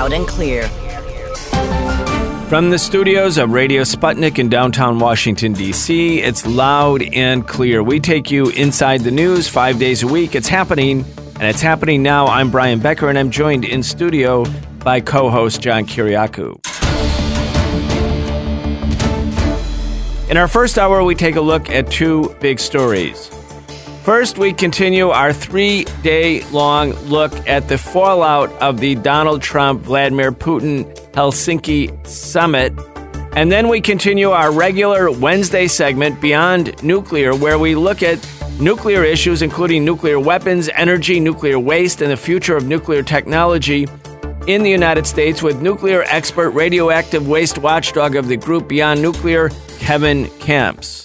Loud and clear. From the studios of Radio Sputnik in downtown Washington, D.C., it's Loud and Clear. We take you inside the news 5 days a week. It's happening, and it's happening now. I'm Brian Becker, and I'm joined in studio by co-host John Kiriakou. In our first hour, we take a look at two big stories. First, we continue our 3-day-long look at the fallout of the Donald Trump-Vladimir Putin Helsinki summit. And then we continue our regular Wednesday segment, Beyond Nuclear, where we look at nuclear issues, including nuclear weapons, energy, nuclear waste, and the future of nuclear technology in the United States with nuclear expert, radioactive waste watchdog of the group Beyond Nuclear, Kevin Camps.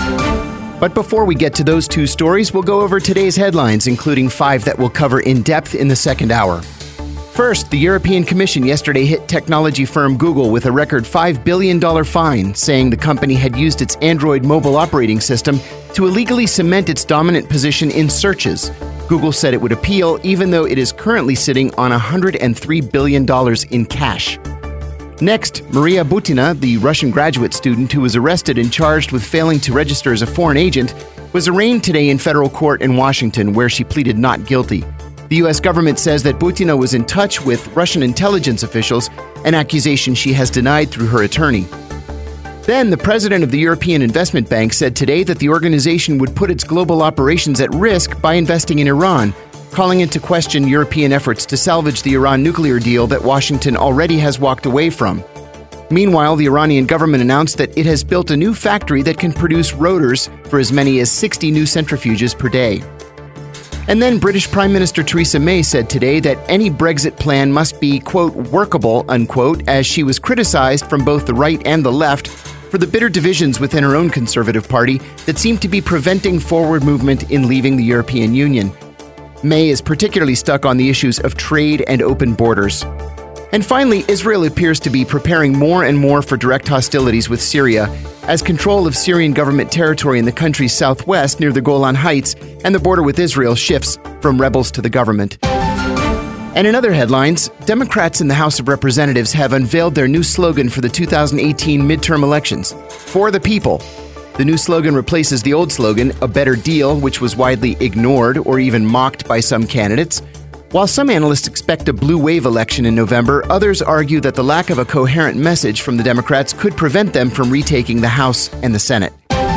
But before we get to those two stories, we'll go over today's headlines, including 5 that we'll cover in depth in the second hour. First, the European Commission yesterday hit technology firm Google with a record $5 billion fine, saying the company had used its Android mobile operating system to illegally cement its dominant position in searches. Google said it would appeal, even though it is currently sitting on $103 billion in cash. Next, Maria Butina, the Russian graduate student who was arrested and charged with failing to register as a foreign agent, was arraigned today in federal court in Washington, where she pleaded not guilty. The U.S. government says that Butina was in touch with Russian intelligence officials, an accusation she has denied through her attorney. Then, the president of the European Investment Bank said today that the organization would put its global operations at risk by investing in Iran, calling into question European efforts to salvage the Iran nuclear deal that Washington already has walked away from. Meanwhile, the Iranian government announced that it has built a new factory that can produce rotors for as many as 60 new centrifuges per day. And then British Prime Minister Theresa May said today that any Brexit plan must be, quote, workable, unquote, as she was criticized from both the right and the left for the bitter divisions within her own Conservative Party that seem to be preventing forward movement in leaving the European Union. May is particularly stuck on the issues of trade and open borders. And finally, Israel appears to be preparing more and more for direct hostilities with Syria, as control of Syrian government territory in the country's southwest near the Golan Heights and the border with Israel shifts from rebels to the government. And in other headlines, Democrats in the House of Representatives have unveiled their new slogan for the 2018 midterm elections, For the People. The new slogan replaces the old slogan, A Better Deal, which was widely ignored or even mocked by some candidates. While some analysts expect a blue wave election in November, others argue that the lack of a coherent message from the Democrats could prevent them from retaking the House and the Senate.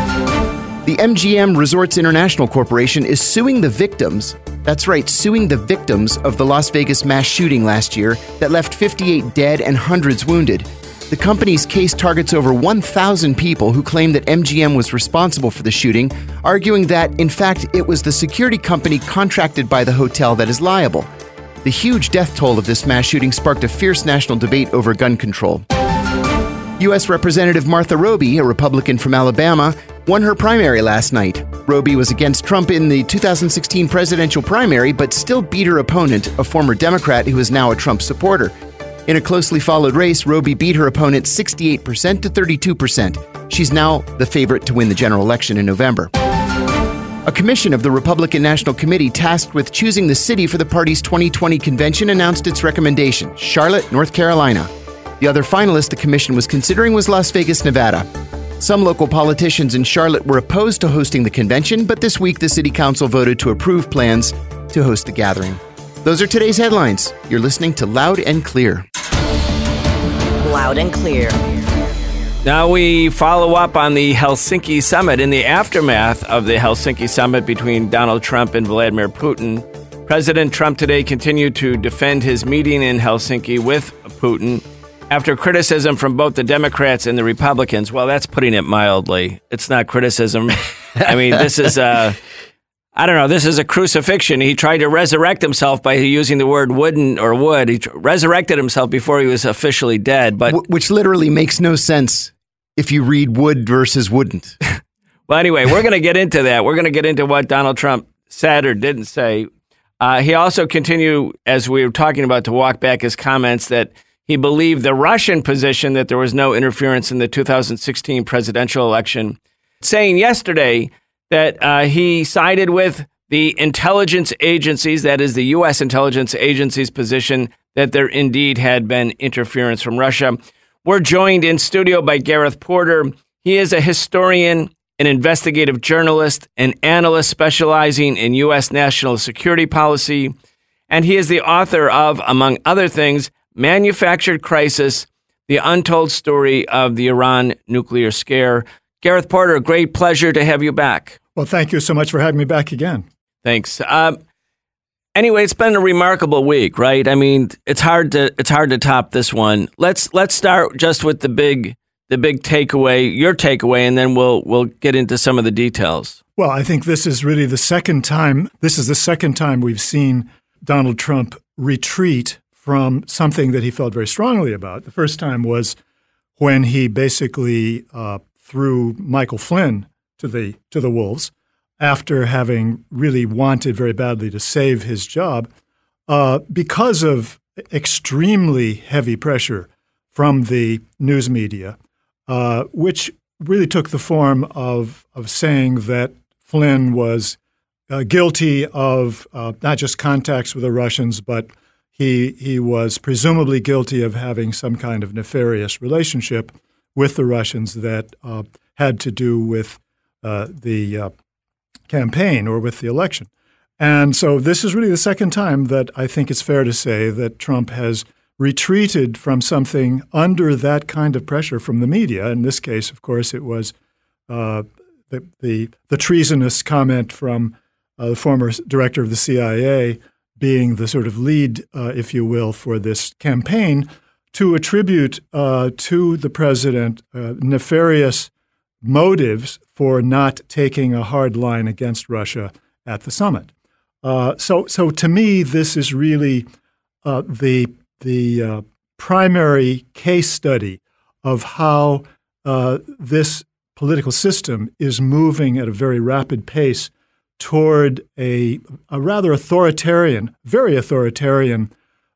The MGM Resorts International Corporation is suing the victims. That's right, suing the victims of the Las Vegas mass shooting last year that left 58 dead and hundreds wounded. The company's case targets over 1,000 people who claim that MGM was responsible for the shooting, arguing that, in fact, it was the security company contracted by the hotel that is liable. The huge death toll of this mass shooting sparked a fierce national debate over gun control. U.S. Representative Martha Roby, a Republican from Alabama, won her primary last night. Roby was against Trump in the 2016 presidential primary, but still beat her opponent, a former Democrat who is now a Trump supporter. In a closely followed race, Roby beat her opponent 68% to 32%. She's now the favorite to win the general election in November. A commission of the Republican National Committee tasked with choosing the city for the party's 2020 convention announced its recommendation, Charlotte, North Carolina. The other finalist the commission was considering was Las Vegas, Nevada. Some local politicians in Charlotte were opposed to hosting the convention, but this week the city council voted to approve plans to host the gathering. Those are today's headlines. You're listening to Loud and Clear. Loud and Clear. Now we follow up on the Helsinki summit. In the aftermath of the Helsinki summit between Donald Trump and Vladimir Putin, President Trump today continued to defend his meeting in Helsinki with Putin after criticism from both the Democrats and the Republicans. Well, that's putting it mildly. It's not criticism. I mean, this is this is a crucifixion. He tried to resurrect himself by using the word wooden or wood. He resurrected himself before he was officially dead. But which literally makes no sense if you read wood versus wouldn't. Well, anyway, we're going to get into that. We're going to get into what Donald Trump said or didn't say. He also continued, as we were talking about, to walk back his comments that he believed the Russian position that there was no interference in the 2016 presidential election, saying yesterday that he sided with the intelligence agencies, that is the U.S. intelligence agencies' position that there indeed had been interference from Russia. We're joined in studio by Gareth Porter. He is a historian, an investigative journalist, an analyst specializing in U.S. national security policy, and he is the author of, among other things, Manufactured Crisis, The Untold Story of the Iran Nuclear Scare. Gareth Porter, great pleasure to have you back. Well, thank you so much for having me back again. Thanks. Anyway, it's been a remarkable week, right? I mean, it's hard to top this one. Let's start just with the big takeaway, your takeaway, and then we'll get into some of the details. Well, I think this is really the second time. This is the second time we've seen Donald Trump retreat from something that he felt very strongly about. The first time was when he basically threw Michael Flynn to the wolves after having really wanted very badly to save his job because of extremely heavy pressure from the news media, which really took the form of saying that Flynn was guilty of not just contacts with the Russians, but he was presumably guilty of having some kind of nefarious relationship with the Russians that had to do with the campaign or with the election. And so this is really the second time that I think it's fair to say that Trump has retreated from something under that kind of pressure from the media. In this case, of course, it was the treasonous comment from the former director of the CIA being the sort of lead, if you will, for this campaign to attribute to the president nefarious motives for not taking a hard line against Russia at the summit. So to me, this is really the primary case study of how this political system is moving at a very rapid pace toward a rather authoritarian, very authoritarian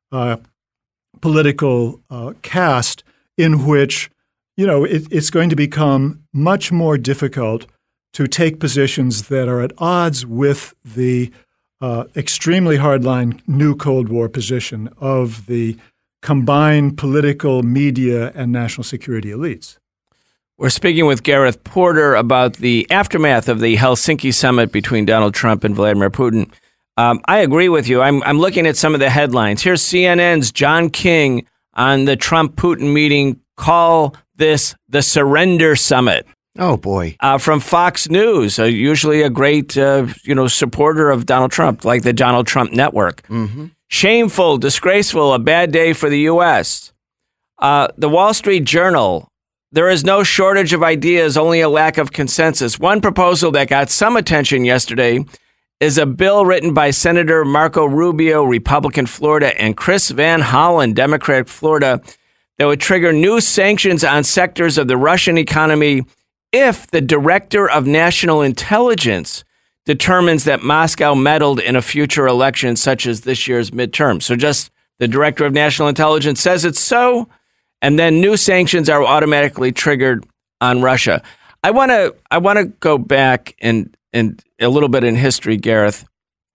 political cast in which, you know, it's going to become much more difficult to take positions that are at odds with the extremely hardline new Cold War position of the combined political, media, and national security elites. We're speaking with Gareth Porter about the aftermath of the Helsinki summit between Donald Trump and Vladimir Putin. I agree with you. I'm looking at some of the headlines. Here's CNN's John King on the Trump-Putin meeting. Call this the Surrender Summit. Oh, boy. From Fox News, usually a great supporter of Donald Trump, like the Donald Trump Network. Mm-hmm. Shameful, disgraceful, a bad day for the U.S. The Wall Street Journal, there is no shortage of ideas, only a lack of consensus. One proposal that got some attention yesterday is a bill written by Senator Marco Rubio, Republican Florida, and Chris Van Hollen, Democratic Florida, that would trigger new sanctions on sectors of the Russian economy if the Director of National Intelligence determines that Moscow meddled in a future election such as this year's midterm. So just the Director of National Intelligence says it's so, and then new sanctions are automatically triggered on Russia. I want to go back and a little bit in history, Gareth,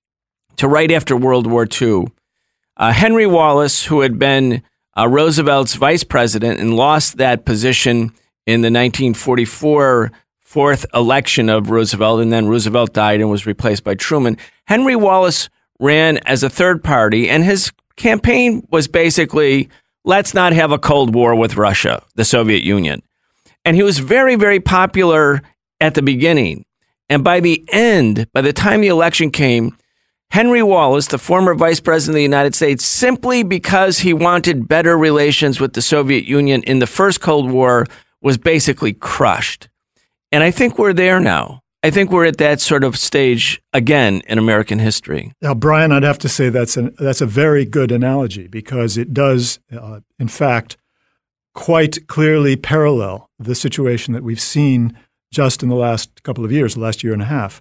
to right after World War II. Henry Wallace, who had been Roosevelt's vice president and lost that position in the 1944 fourth election of Roosevelt, and then Roosevelt died and was replaced by Truman. Henry Wallace ran as a third party, and his campaign was basically, let's not have a Cold War with Russia, the Soviet Union. And he was very, very popular at the beginning. And by the end, by the time the election came, Henry Wallace, the former vice president of the United States, simply because he wanted better relations with the Soviet Union in the first Cold War, was basically crushed. And I think we're there now. I think we're at that sort of stage again in American history. Now, Brian, I'd have to say that's a very good analogy because it does, in fact, quite clearly parallel the situation that we've seen just in the last couple of years, the last year and a half,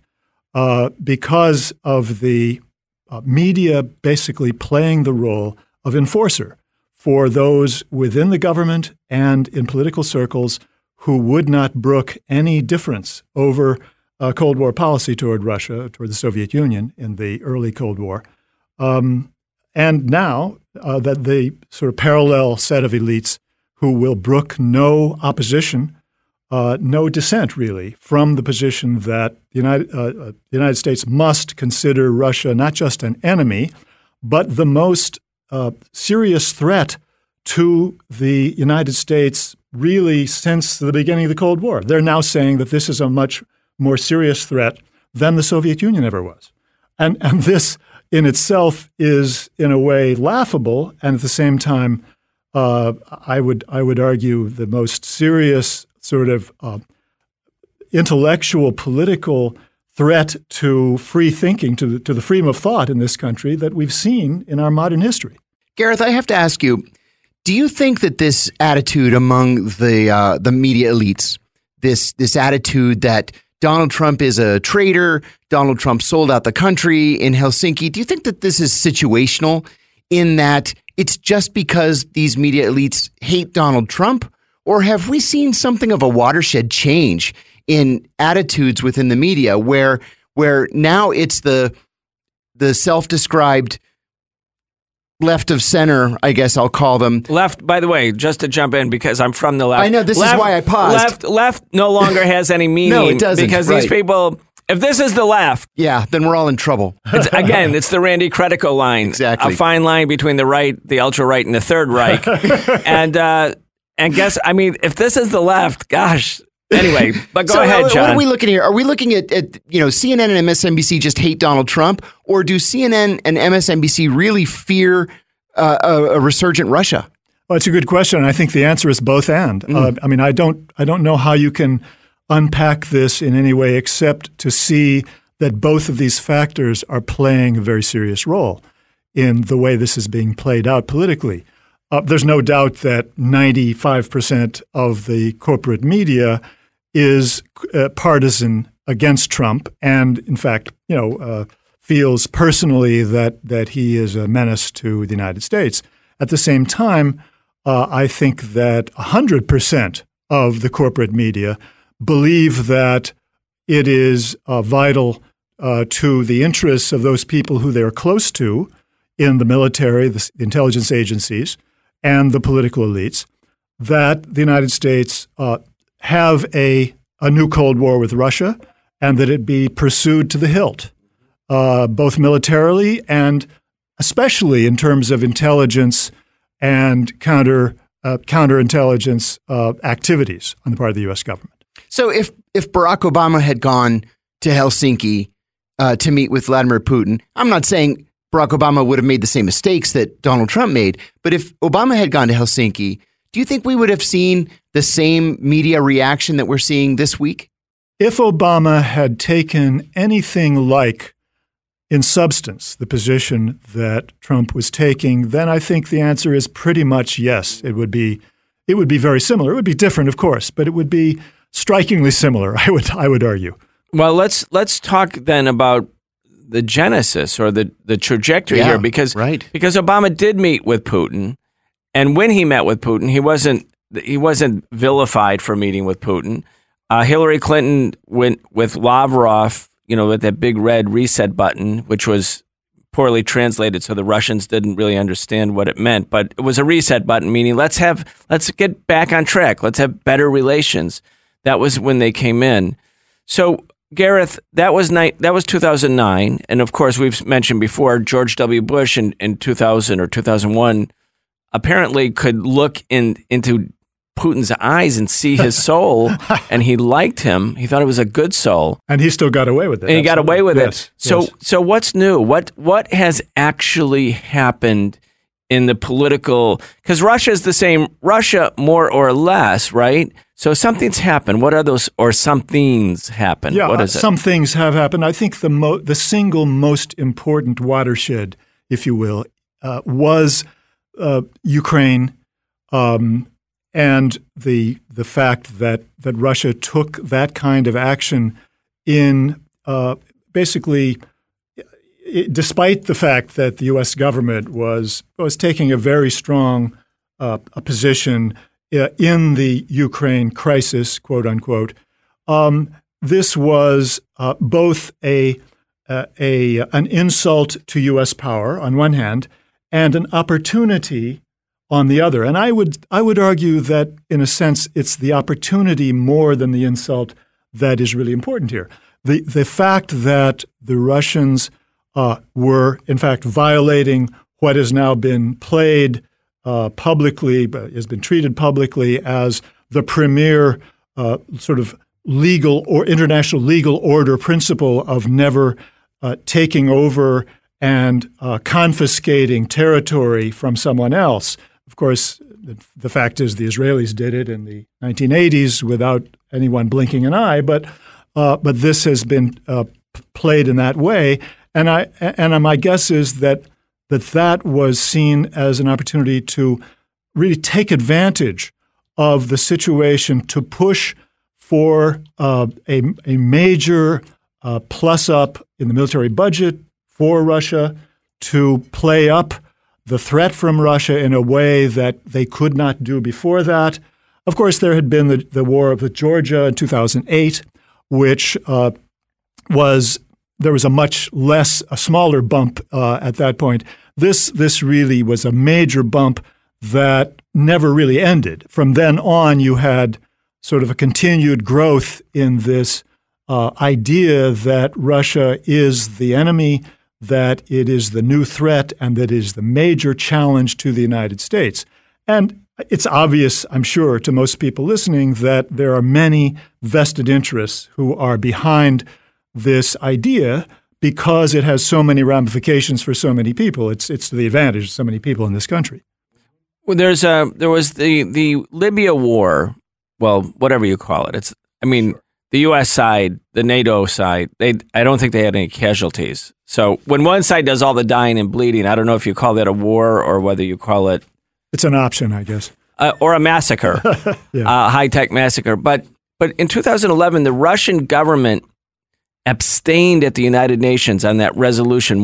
because of the media basically playing the role of enforcer for those within the government and in political circles who would not brook any difference over Cold War policy toward Russia, toward the Soviet Union in the early Cold War. And now that the sort of parallel set of elites who will brook no opposition, no dissent really, from the position that the United States must consider Russia not just an enemy, but the most serious threat to the United States really since the beginning of the Cold War. They're now saying that this is a much more serious threat than the Soviet Union ever was. And this in itself is in a way laughable, and at the same time, I would argue the most serious sort of intellectual, political threat to free thinking, to the freedom of thought in this country that we've seen in our modern history. Gareth, I have to ask you, do you think that this attitude among the media elites, this attitude that Donald Trump is a traitor, Donald Trump sold out the country in Helsinki, do you think that this is situational in that it's just because these media elites hate Donald Trump? Or have we seen something of a watershed change in attitudes within the media where now it's the self-described left of center, I guess I'll call them. Left, by the way, just to jump in because I'm from the left. I know, this is why I paused. Left no longer has any meaning. No, it doesn't. Because these people, if this is the left. Yeah, then we're all in trouble. It's the Randy Credico line. Exactly. A fine line between the right, the ultra-right, and the Third Reich. And guess, I mean, if this is the left, gosh. Anyway, but go ahead, John. What are we looking here? Are we looking at CNN and MSNBC just hate Donald Trump, or do CNN and MSNBC really fear a resurgent Russia? Well, it's a good question. I think the answer is both and. I mean, I don't know how you can unpack this in any way except to see that both of these factors are playing a very serious role in the way this is being played out politically. There's no doubt that 95% of the corporate media is partisan against Trump, and in fact, feels personally that he is a menace to the United States. At the same time, I think that 100% of the corporate media believe that it is vital to the interests of those people who they're close to in the military, the intelligence agencies, and the political elites, that the United States have a new Cold War with Russia and that it be pursued to the hilt, both militarily and especially in terms of intelligence and counterintelligence activities on the part of the U.S. government. So if Barack Obama had gone to Helsinki to meet with Vladimir Putin, I'm not saying Barack Obama would have made the same mistakes that Donald Trump made, but if Obama had gone to Helsinki, do you think we would have seen the same media reaction that we're seeing this week? If Obama had taken anything like, in substance, the position that Trump was taking, then I think the answer is pretty much yes. It would be very similar. It would be different, of course, but it would be strikingly similar, I would argue. Well, let's talk then about the genesis or the trajectory here, because Obama did meet with Putin, and when he met with Putin, he wasn't vilified for meeting with Putin. Hillary Clinton went with Lavrov, with that big red reset button, which was poorly translated, so the Russians didn't really understand what it meant. But it was a reset button, meaning let's get back on track. Let's have better relations. That was when they came in. So, Gareth, that was 2009, and of course we've mentioned before George W. Bush in 2000 or 2001 apparently could look into Putin's eyes and see his soul, and he liked him. He thought it was a good soul, and he still got away with it. And he got away with it. Yes. So what's new? What has actually happened in the political? Because Russia is the same Russia, more or less, right? So something's happened. What are those, or some things happened? Yeah, what is it? Some things have happened. I think the single most important watershed, if you will, was Ukraine, and the fact that Russia took that kind of action in basically, despite the fact that the U.S. government was taking a very strong position in the Ukraine crisis, quote unquote. This was both an insult to U.S. power on one hand, and an opportunity on the other. And I would argue that, in a sense, it's the opportunity more than the insult that is really important here. The fact that the Russians were, in fact, violating what has now been played publicly, but has been treated publicly as the premier sort of legal or international legal order principle of never taking over and confiscating territory from someone else. Of course, the fact is the Israelis did it in the 1980s without anyone blinking an eye, but this has been played in that way. And my guess is that was seen as an opportunity to really take advantage of the situation to push for a major plus up in the military budget for Russia, to play up the threat from Russia in a way that they could not do before that. Of course, there had been the war with Georgia in 2008, which there was a smaller bump at that point. This really was a major bump that never really ended. From then on, you had sort of a continued growth in this idea that Russia is the enemy, that it is the new threat, and that it is the major challenge to the United States. And it's obvious, I'm sure, to most people listening that there are many vested interests who are behind this idea because it has so many ramifications for so many people. It's to the advantage of so many people in this country. Well, there was the Libya war, well, whatever you call it. The U.S. side, the NATO side, I don't think they had any casualties. So when one side does all the dying and bleeding, I don't know if you call that a war or whether you call it... It's an option, I guess. Or a massacre, high-tech massacre. But in 2011, the Russian government abstained at the United Nations on that resolution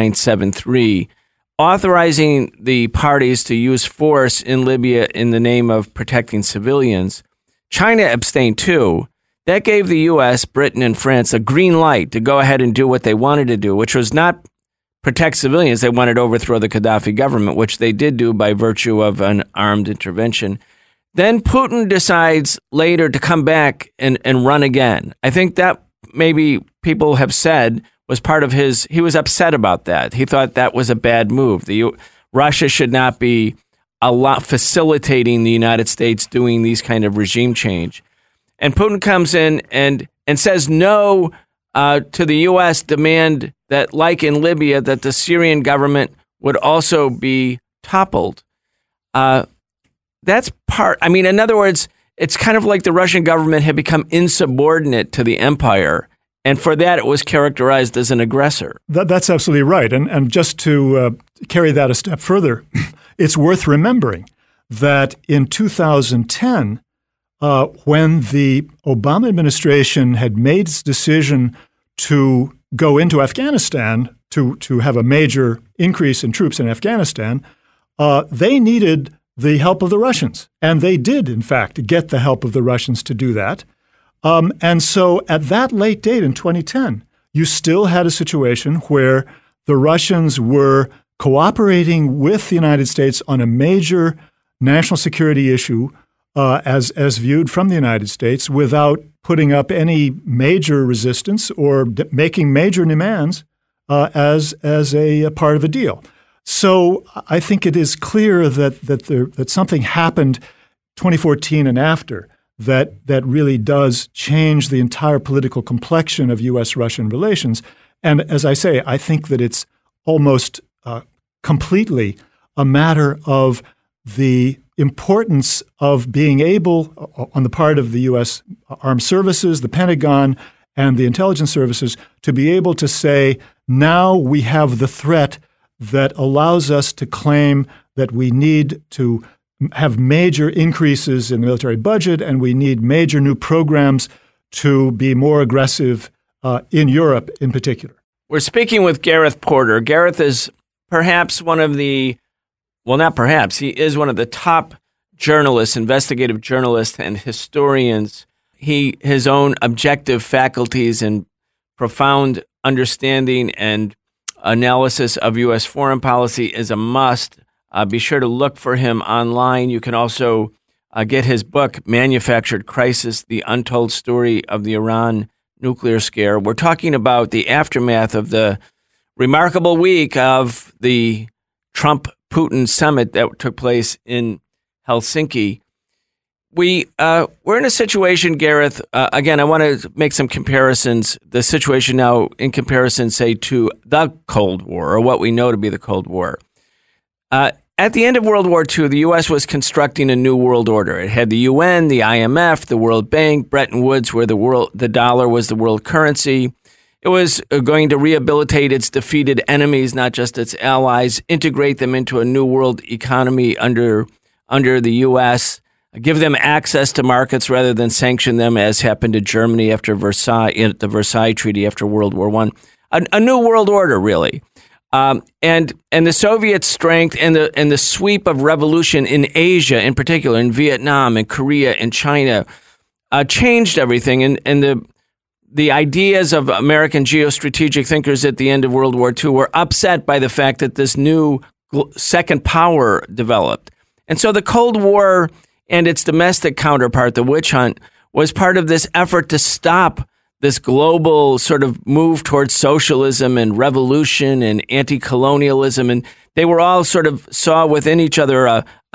1973, authorizing the parties to use force in Libya in the name of protecting civilians. China abstained too. That gave the U.S., Britain, and France a green light to go ahead and do what they wanted to do, which was not protect civilians. They wanted to overthrow the Gaddafi government, which they did do by virtue of an armed intervention. Then Putin decides later to come back and run again. I think that maybe people have said was part of he was upset about that. He thought that was a bad move. Russia should not be facilitating the United States doing these kind of regime change. And Putin comes in and says no to the U.S. demand that, like in Libya, that the Syrian government would also be toppled. That's part. I mean, in other words, it's kind of like the Russian government had become insubordinate to the empire. And for that, it was characterized as an aggressor. That's absolutely right. And just to carry that a step further, it's worth remembering that in 2010, when the Obama administration had made its decision to go into Afghanistan, to have a major increase in troops in Afghanistan, they needed the help of the Russians. And they did, in fact, get the help of the Russians to do that. And so at that late date in 2010, you still had a situation where the Russians were cooperating with the United States on a major national security issue as viewed from the United States without putting up any major resistance or making major demands as a part of a deal. So I think it is clear that something happened 2014 and after that really does change the entire political complexion of U.S.-Russian relations. And as I say, I think that it's almost completely a matter of the importance of being able, on the part of the U.S. Armed Services, the Pentagon, and the intelligence services, to be able to say, now we have the threat that allows us to claim that we need to have major increases in the military budget and we need major new programs to be more aggressive in Europe in particular. We're speaking with Gareth Porter. Gareth is perhaps one of the, well, not perhaps, he is one of the top journalists, investigative journalists and historians. His own objective faculties and profound understanding and analysis of U.S. foreign policy is a must. Be sure to look for him online. You can also get his book, Manufactured Crisis, The Untold Story of the Iran Nuclear Scare. We're talking about the aftermath of the remarkable week of the Trump-Putin summit that took place in Helsinki. We're in a situation, Gareth, again, I want to make some comparisons. The situation now in comparison, say, to the Cold War, or what we know to be the Cold War. At the end of World War II, the U.S. was constructing a new world order. It had the UN, the IMF, the World Bank, Bretton Woods, where the dollar was the world currency. It was going to rehabilitate its defeated enemies, not just its allies, integrate them into a new world economy under the U.S., give them access to markets rather than sanction them, as happened to Germany after the Versailles Treaty after World War I. A new world order, really. And the Soviet strength and the sweep of revolution in Asia, in particular, in Vietnam and Korea and China, changed everything. And the ideas of American geostrategic thinkers at the end of World War II were upset by the fact that this new second power developed. And so the Cold War and its domestic counterpart, the witch hunt, was part of this effort to stop this global sort of move towards socialism and revolution and anti-colonialism. And they were all sort of saw within each other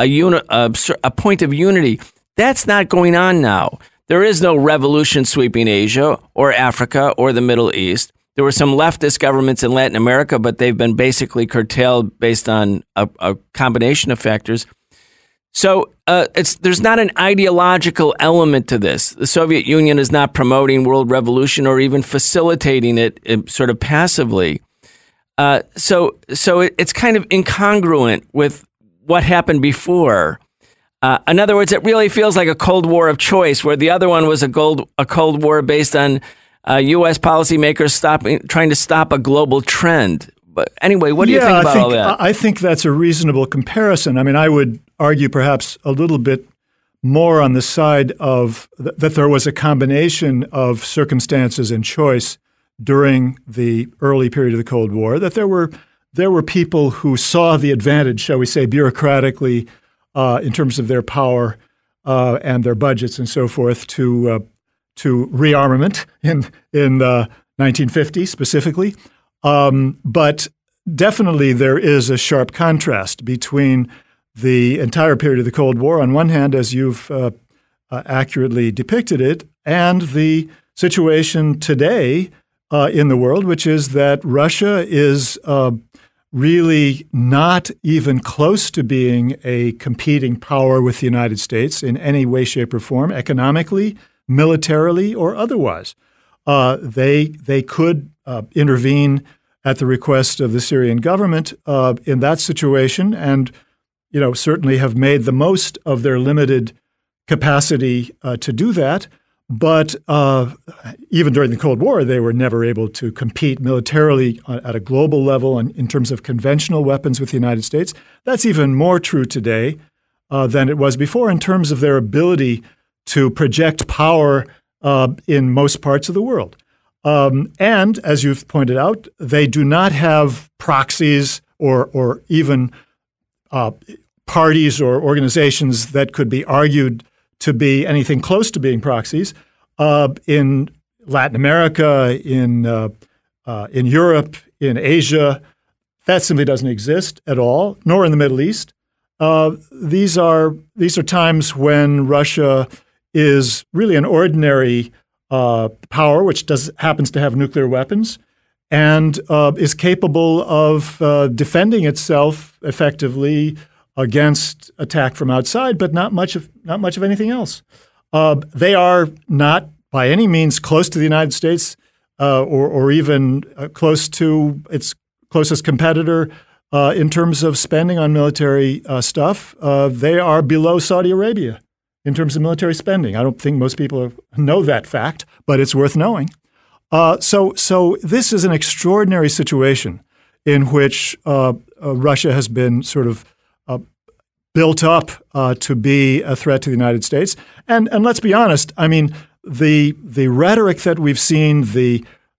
a point of unity. That's not going on now. There is no revolution sweeping Asia or Africa or the Middle East. There were some leftist governments in Latin America, but they've been basically curtailed based on a combination of factors. So there's not an ideological element to this. The Soviet Union is not promoting world revolution or even facilitating it sort of passively. So it's kind of incongruent with what happened before. In other words, it really feels like a Cold War of choice, where the other one was a Cold War based on U.S. policymakers trying to stop a global trend. But anyway, what do you think about all that? I think that's a reasonable comparison. I mean, I would argue perhaps a little bit more on the side of that there was a combination of circumstances and choice during the early period of the Cold War, that there were people who saw the advantage, shall we say, bureaucratically, in terms of their power and their budgets and so forth, to rearmament in the 1950s specifically. But definitely there is a sharp contrast between the entire period of the Cold War on one hand, as you've accurately depicted it, and the situation today in the world, which is that Russia is really not even close to being a competing power with the United States in any way, shape, or form, economically, militarily, or otherwise. They could intervene at the request of the Syrian government in that situation, and certainly have made the most of their limited capacity to do that. But even during the Cold War, they were never able to compete militarily at a global level in terms of conventional weapons with the United States. That's even more true today than it was before in terms of their ability to project power in most parts of the world. And as you've pointed out, they do not have proxies or even parties or organizations that could be argued to be anything close to being proxies in Latin America, in Europe, in Asia. That simply doesn't exist at all, nor in the Middle East. These are times when Russia is really an ordinary power, which happens to have nuclear weapons, and is capable of defending itself effectively against attack from outside, but not much of anything else. They are not by any means close to the United States or even close to its closest competitor in terms of spending on military stuff. They are below Saudi Arabia in terms of military spending. I don't think most people know that fact, but it's worth knowing. So this is an extraordinary situation in which Russia has been sort of built up to be a threat to the United States. And let's be honest, I mean, the rhetoric that we've seen, the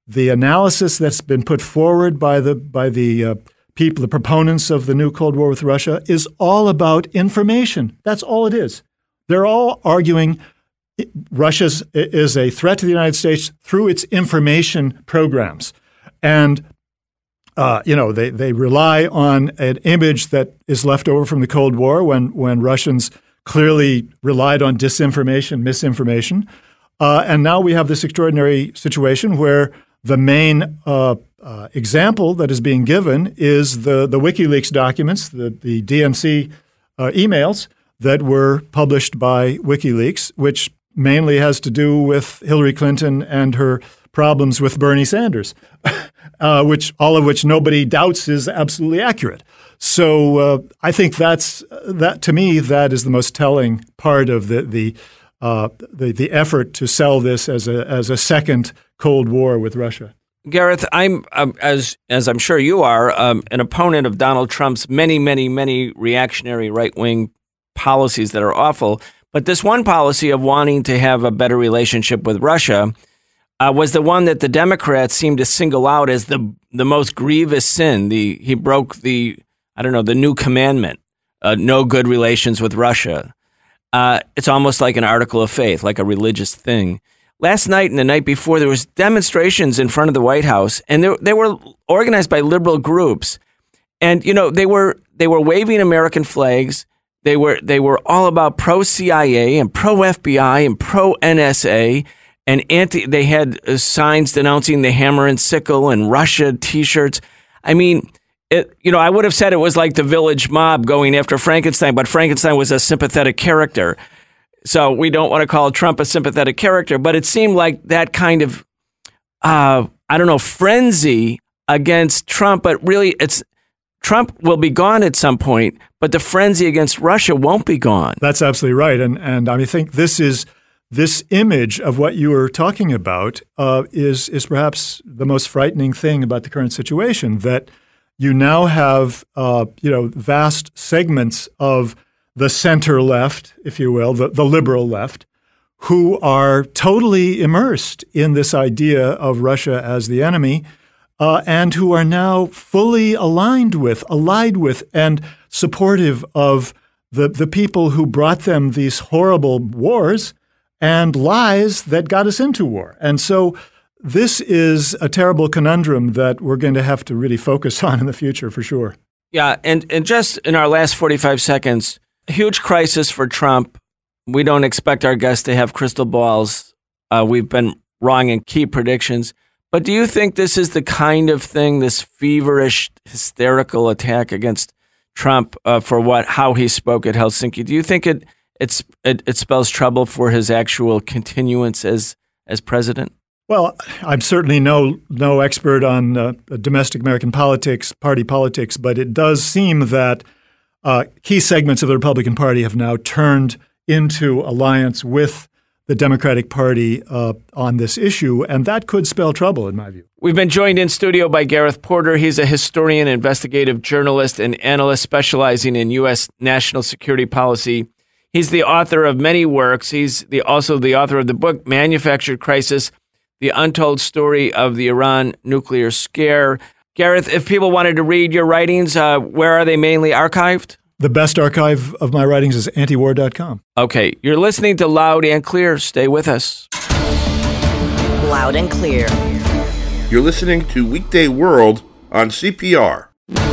the analysis that's been put forward by the people, the proponents of the new Cold War with Russia, is all about information. That's all it is. They're all arguing Russia is a threat to the United States through its information programs. And, they rely on an image that is left over from the Cold War when Russians clearly relied on disinformation, misinformation. And now we have this extraordinary situation where the main example that is being given is the WikiLeaks documents, the DNC emails that were published by WikiLeaks, which mainly has to do with Hillary Clinton and her problems with Bernie Sanders, all of which nobody doubts is absolutely accurate. So I think that to me that is the most telling part of the effort to sell this as a second Cold War with Russia. Gareth, I'm as I'm sure you are an opponent of Donald Trump's many reactionary right-wing policies that are awful. But this one policy of wanting to have a better relationship with Russia was the one that the Democrats seemed to single out as the most grievous sin. He broke the new commandment, no good relations with Russia. It's almost like an article of faith, like a religious thing. Last night and the night before, there was demonstrations in front of the White House, and they were organized by liberal groups. And they were waving American flags. They were all about pro-CIA and pro-FBI and pro-NSA and they had signs denouncing the hammer and sickle and Russia T-shirts. I mean, I would have said it was like the village mob going after Frankenstein, but Frankenstein was a sympathetic character. So we don't want to call Trump a sympathetic character, but it seemed like that kind of, frenzy against Trump, but really Trump will be gone at some point, but the frenzy against Russia won't be gone. That's absolutely right. And I think this image of what you were talking about is perhaps the most frightening thing about the current situation, that you now have vast segments of the center left, if you will, the liberal left, who are totally immersed in this idea of Russia as the enemy, and who are now fully allied with, and supportive of the people who brought them these horrible wars and lies that got us into war. And so this is a terrible conundrum that we're going to have to really focus on in the future for sure. Yeah, and just in our last 45 seconds, a huge crisis for Trump. We don't expect our guests to have crystal balls. We've been wrong in key predictions. But do you think this is the kind of thing, this feverish, hysterical attack against Trump for how he spoke at Helsinki? Do you think it spells trouble for his actual continuance as president? Well, I'm certainly no expert on domestic American politics, party politics, but it does seem that key segments of the Republican Party have now turned into alliance with the Democratic Party on this issue, and that could spell trouble, in my view. We've been joined in studio by Gareth Porter. He's a historian, investigative journalist, and analyst specializing in U.S. national security policy. He's the author of many works. He's also the author of the book Manufactured Crisis, The Untold Story of the Iran Nuclear Scare. Gareth, if people wanted to read your writings, where are they mainly archived? The best archive of my writings is antiwar.com. Okay, you're listening to Loud and Clear. Stay with us. Loud and Clear. You're listening to Weekday World on CPR.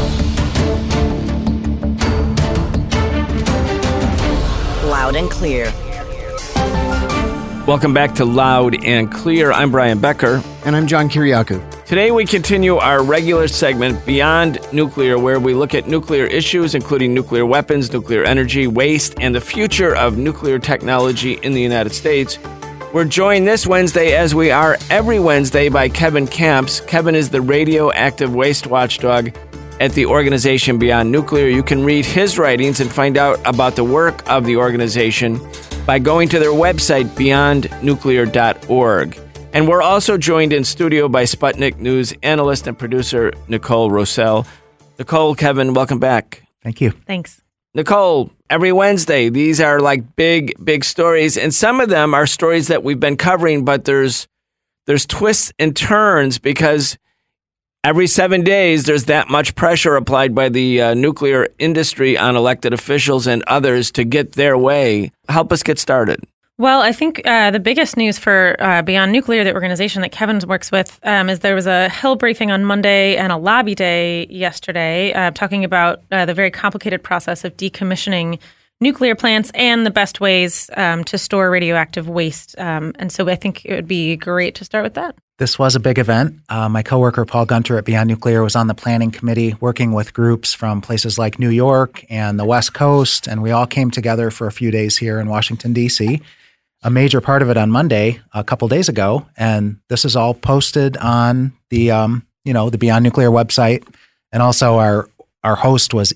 Loud and Clear. Welcome back to Loud and Clear. I'm Brian Becker. And I'm John Kiriakou. Today we continue our regular segment, Beyond Nuclear, where we look at nuclear issues, including nuclear weapons, nuclear energy, waste, and the future of nuclear technology in the United States. We're joined this Wednesday, as we are every Wednesday, by Kevin Camps. Kevin is the radioactive waste watchdog at the organization Beyond Nuclear. You can read his writings and find out about the work of the organization by going to their website, beyondnuclear.org. And we're also joined in studio by Sputnik News analyst and producer Nicole Rossell. Nicole, Kevin, welcome back. Thank you. Thanks. Nicole, every Wednesday, these are like big stories. And some of them are stories that we've been covering, but there's there's twists and turns because every 7 days there's that much pressure applied by the nuclear industry on elected officials and others to get their way. Help us get started. Well, I think the biggest news for Beyond Nuclear, the organization that Kevin works with, is there was a Hill briefing on Monday and a lobby day yesterday talking about the very complicated process of decommissioning nuclear plants and the best ways to store radioactive waste. And so I think it would be great to start with that. This was a big event. My coworker, Paul Gunter at Beyond Nuclear, was on the planning committee working with groups from places like New York and the West Coast, and we all came together for a few days here in Washington, D.C., a major part of it on Monday, a couple days ago, and this is all posted on the the Beyond Nuclear website, and also our host was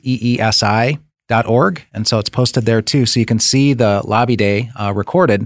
EESI.org, and so it's posted there too, so you can see the lobby day recorded.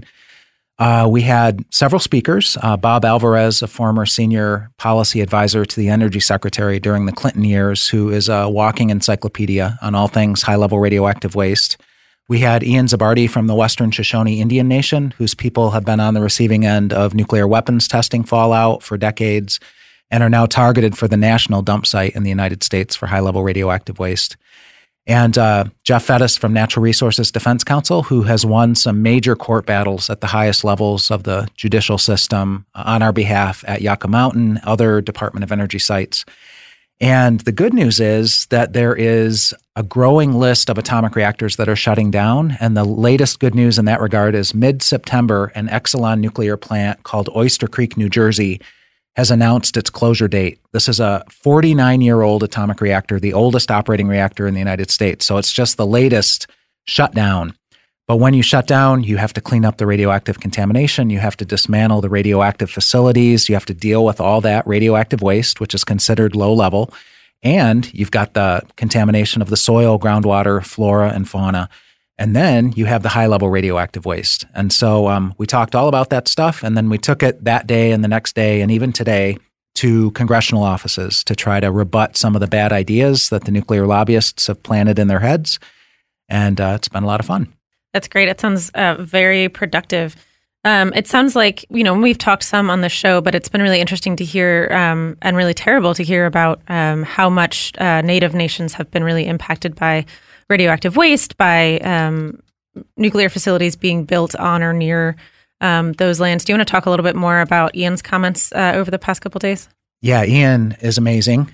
We had several speakers. Bob Alvarez, a former senior policy advisor to the Energy Secretary during the Clinton years, who is a walking encyclopedia on all things high-level radioactive waste. We had Ian Zabardi from the Western Shoshone Indian Nation, whose people have been on the receiving end of nuclear weapons testing fallout for decades and are now targeted for the national dump site in the United States for high-level radioactive waste. And Jeff Fettis from Natural Resources Defense Council, who has won some major court battles at the highest levels of the judicial system on our behalf at Yucca Mountain, other Department of Energy sites. And the good news is that there is a growing list of atomic reactors that are shutting down. And the latest good news in that regard is mid-September, an Exelon nuclear plant called Oyster Creek, New Jersey, has announced its closure date. This is a 49-year-old atomic reactor, the oldest operating reactor in the United States. So it's just the latest shutdown. But when you shut down, you have to clean up the radioactive contamination. You have to dismantle the radioactive facilities. You have to deal with all that radioactive waste, which is considered low level. And you've got the contamination of the soil, groundwater, flora, and fauna. And then you have the high-level radioactive waste. And so we talked all about that stuff, and then we took it that day and the next day and even today to congressional offices to try to rebut some of the bad ideas that the nuclear lobbyists have planted in their heads. And it's been a lot of fun. That's great. It sounds very productive. It sounds like, we've talked some on the show, but it's been really interesting to hear and really terrible to hear about how much Native nations have been really impacted by radioactive waste, by nuclear facilities being built on or near those lands. Do you want to talk a little bit more about Ian's comments over the past couple of days? Yeah, Ian is amazing.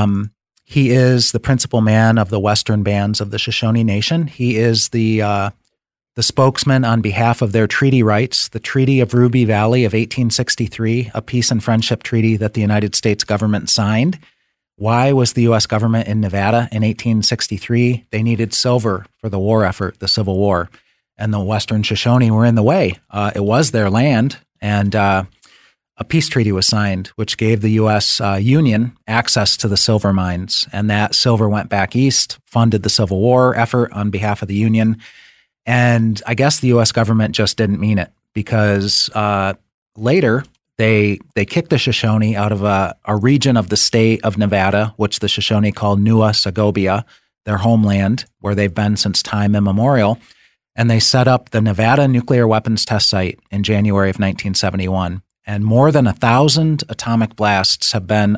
He is the principal man of the Western Bands of the Shoshone Nation. He is the spokesman on behalf of their treaty rights, the Treaty of Ruby Valley of 1863, a peace and friendship treaty that the United States government signed. Why was the U.S. government in Nevada in 1863? They needed silver for the war effort, the Civil War, and the Western Shoshone were in the way. It was their land, and a peace treaty was signed, which gave the U.S. Union access to the silver mines, and that silver went back east, funded the Civil War effort on behalf of the Union. And I guess the U.S. government just didn't mean it because later they kicked the Shoshone out of a region of the state of Nevada, which the Shoshone call Nua Segovia, their homeland, where they've been since time immemorial. And they set up the Nevada Nuclear Weapons Test Site in January of 1971. And more than 1,000 atomic blasts have been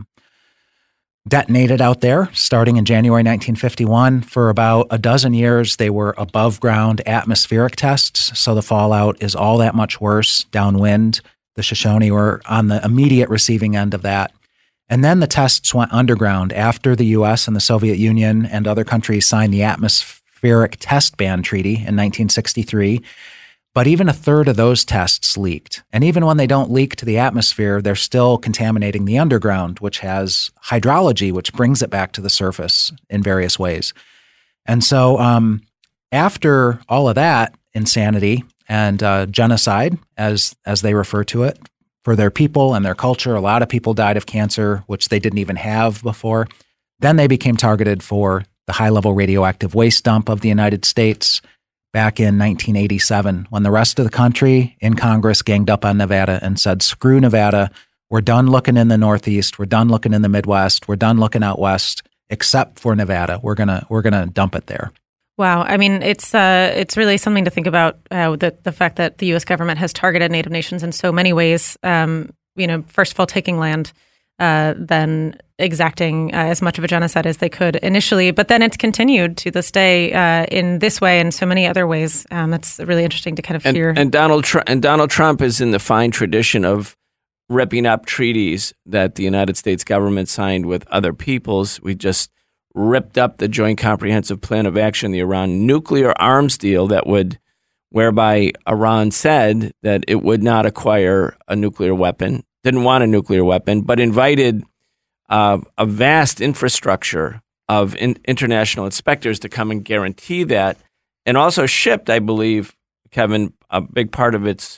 detonated out there starting in January 1951. For about a dozen years, they were above ground atmospheric tests. So the fallout is all that much worse downwind. The Shoshone were on the immediate receiving end of that. And then the tests went underground after the U.S. and the Soviet Union and other countries signed the Atmospheric Test Ban Treaty in 1963. But even a third of those tests leaked. And even when they don't leak to the atmosphere, they're still contaminating the underground, which has hydrology, which brings it back to the surface in various ways. And so after all of that insanity and genocide, as they refer to it, for their people and their culture, a lot of people died of cancer, which they didn't even have before. Then they became targeted for the high-level radioactive waste dump of the United States back in 1987, when the rest of the country in Congress ganged up on Nevada and said, screw Nevada, we're done looking in the Northeast, we're done looking in the Midwest, we're done looking out West, except for Nevada. We're gonna dump it there. Wow. I mean, it's really something to think about, the fact that the U.S. government has targeted Native nations in so many ways, first of all, taking land, then exacting as much of a genocide as they could initially. But then it's continued to this day in this way and so many other ways. It's really interesting to kind of hear. And Donald Trump is in the fine tradition of ripping up treaties that the United States government signed with other peoples. We just ripped up the Joint Comprehensive Plan of Action, the Iran nuclear arms deal whereby Iran said that it would not acquire a nuclear weapon, didn't want a nuclear weapon, but invited a vast infrastructure of international inspectors to come and guarantee that, and also shipped, I believe, Kevin, a big part of its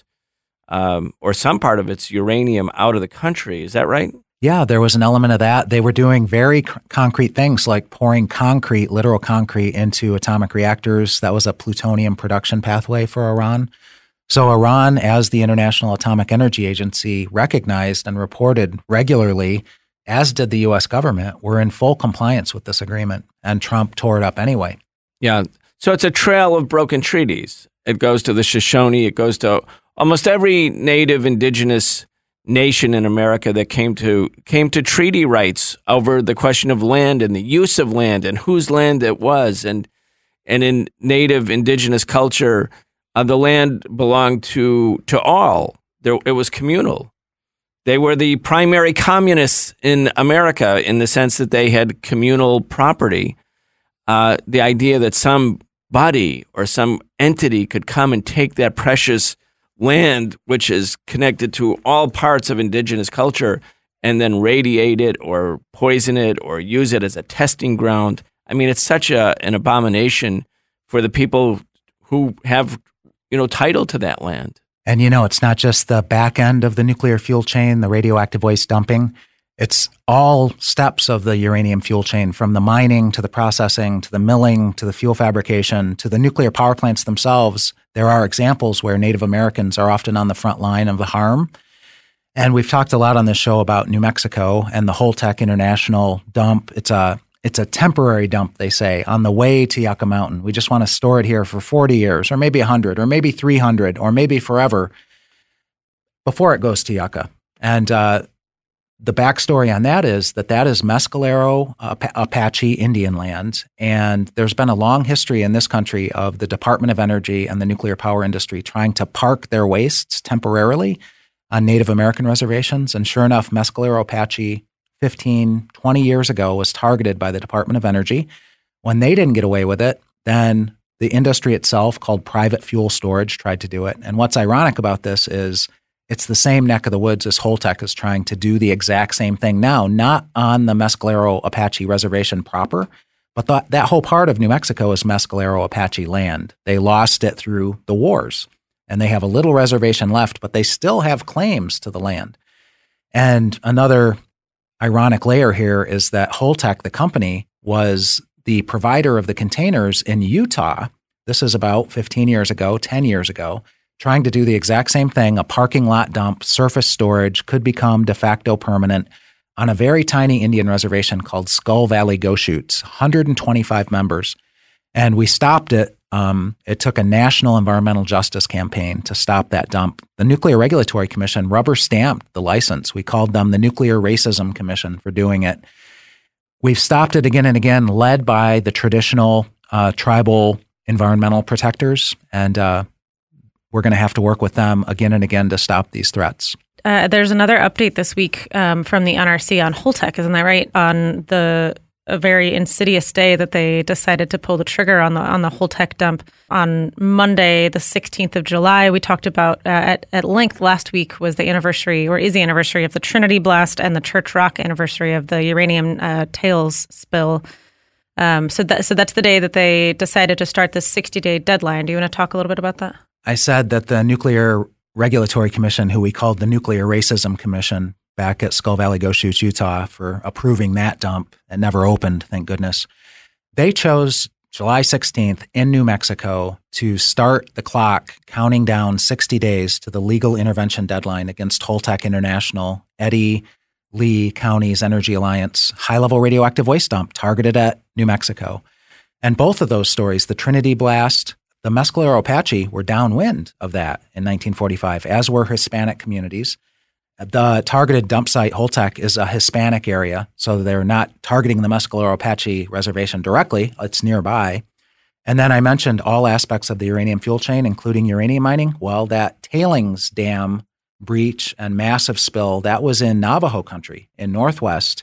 or some part of its uranium out of the country. Is that right? Yeah, there was an element of that. They were doing very concrete things like pouring concrete, literal concrete, into atomic reactors. That was a plutonium production pathway for Iran. So Iran, as the International Atomic Energy Agency recognized and reported regularly, as did the U.S. government, were in full compliance with this agreement, and Trump tore it up anyway. Yeah, so it's a trail of broken treaties. It goes to the Shoshone. It goes to almost every native indigenous nation in America that came to treaty rights over the question of land and the use of land and whose land it was. And in native indigenous culture, the land belonged to all. It was communal. They were the primary communists in America in the sense that they had communal property. The idea that somebody or some entity could come and take that precious land, which is connected to all parts of indigenous culture, and then radiate it or poison it or use it as a testing ground. I mean, it's such an abomination for the people who have, title to that land. And, it's not just the back end of the nuclear fuel chain, the radioactive waste dumping. It's all steps of the uranium fuel chain, from the mining to the processing to the milling to the fuel fabrication to the nuclear power plants themselves. There are examples where Native Americans are often on the front line of the harm. And we've talked a lot on this show about New Mexico and the Holtec International dump. It's a temporary dump, they say, on the way to Yucca Mountain. We just want to store it here for 40 years or maybe 100 or maybe 300 or maybe forever before it goes to Yucca. And the backstory on that is Mescalero Apache Indian land. And there's been a long history in this country of the Department of Energy and the nuclear power industry trying to park their wastes temporarily on Native American reservations. And sure enough, Mescalero Apache 15, 20 years ago was targeted by the Department of Energy. When they didn't get away with it, then the industry itself, called private fuel storage, tried to do it. And what's ironic about this is it's the same neck of the woods as Holtec is trying to do the exact same thing now, not on the Mescalero Apache reservation proper, but that whole part of New Mexico is Mescalero Apache land. They lost it through the wars, and they have a little reservation left, but they still have claims to the land. And another ironic layer here is that Holtec, the company, was the provider of the containers in Utah. This is about 15 years ago, 10 years ago, trying to do the exact same thing. A parking lot dump, surface storage, could become de facto permanent on a very tiny Indian reservation called Skull Valley Goshutes, 125 members. And we stopped it. It took a national environmental justice campaign to stop that dump. The Nuclear Regulatory Commission rubber stamped the license. We called them the Nuclear Racism Commission for doing it. We've stopped it again and again, led by the traditional tribal environmental protectors. And we're going to have to work with them again and again to stop these threats. There's another update this week from the NRC on Holtec, isn't that right? On a very insidious day that they decided to pull the trigger on the Holtec dump on Monday, the 16th of July. We talked about at length last week is the anniversary of the Trinity blast and the Church Rock anniversary of the uranium tails spill. So that's the day that they decided to start this 60-day deadline. Do you want to talk a little bit about that? I said that the Nuclear Regulatory Commission, who we called the Nuclear Racism Commission back at Skull Valley Goshutes, Utah, for approving that dump. It never opened, thank goodness. They chose July 16th in New Mexico to start the clock counting down 60 days to the legal intervention deadline against Holtec International, Eddy, Lee County's Energy Alliance high-level radioactive waste dump targeted at New Mexico. And both of those stories, the Trinity blast, the Mescalero Apache, were downwind of that in 1945, as were Hispanic communities. The targeted dump site, Holtec, is a Hispanic area, so they're not targeting the Mescalero Apache Reservation directly. It's nearby. And then I mentioned all aspects of the uranium fuel chain, including uranium mining. Well, that tailings dam breach and massive spill, that was in Navajo country in northwest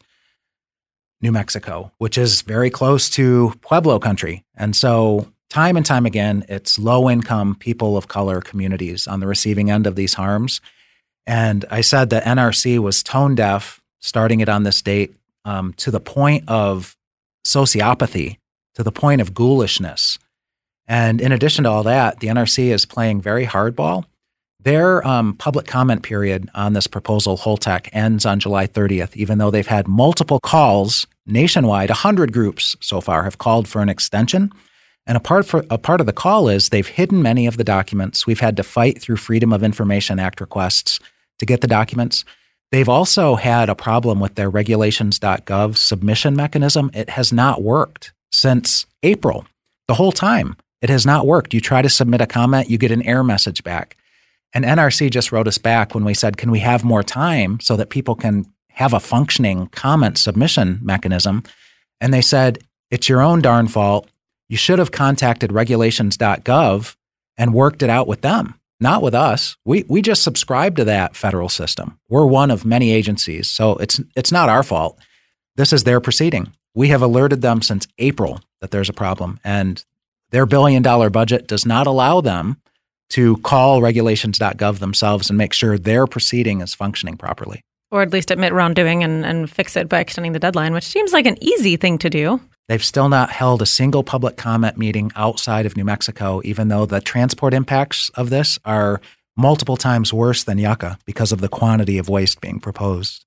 New Mexico, which is very close to Pueblo country. And so time and time again, it's low-income people of color communities on the receiving end of these harms. And I said that NRC was tone deaf, starting it on this date, to the point of sociopathy, to the point of ghoulishness. And in addition to all that, the NRC is playing very hardball. Their public comment period on this proposal, Holtec, ends on July 30th, even though they've had multiple calls nationwide. 100 groups so far have called for an extension. And a part of the call is they've hidden many of the documents. We've had to fight through Freedom of Information Act requests to get the documents. They've also had a problem with their regulations.gov submission mechanism. It has not worked since April. The whole time, it has not worked. You try to submit a comment, you get an error message back. And NRC just wrote us back when we said, can we have more time so that people can have a functioning comment submission mechanism? And they said, it's your own darn fault. You should have contacted regulations.gov and worked it out with them, not with us. We just subscribe to that federal system. We're one of many agencies, so it's not our fault. This is their proceeding. We have alerted them since April that there's a problem, and their $1 billion budget does not allow them to call regulations.gov themselves and make sure their proceeding is functioning properly. Or at least admit wrongdoing and fix it by extending the deadline, which seems like an easy thing to do. They've still not held a single public comment meeting outside of New Mexico, even though the transport impacts of this are multiple times worse than Yucca because of the quantity of waste being proposed.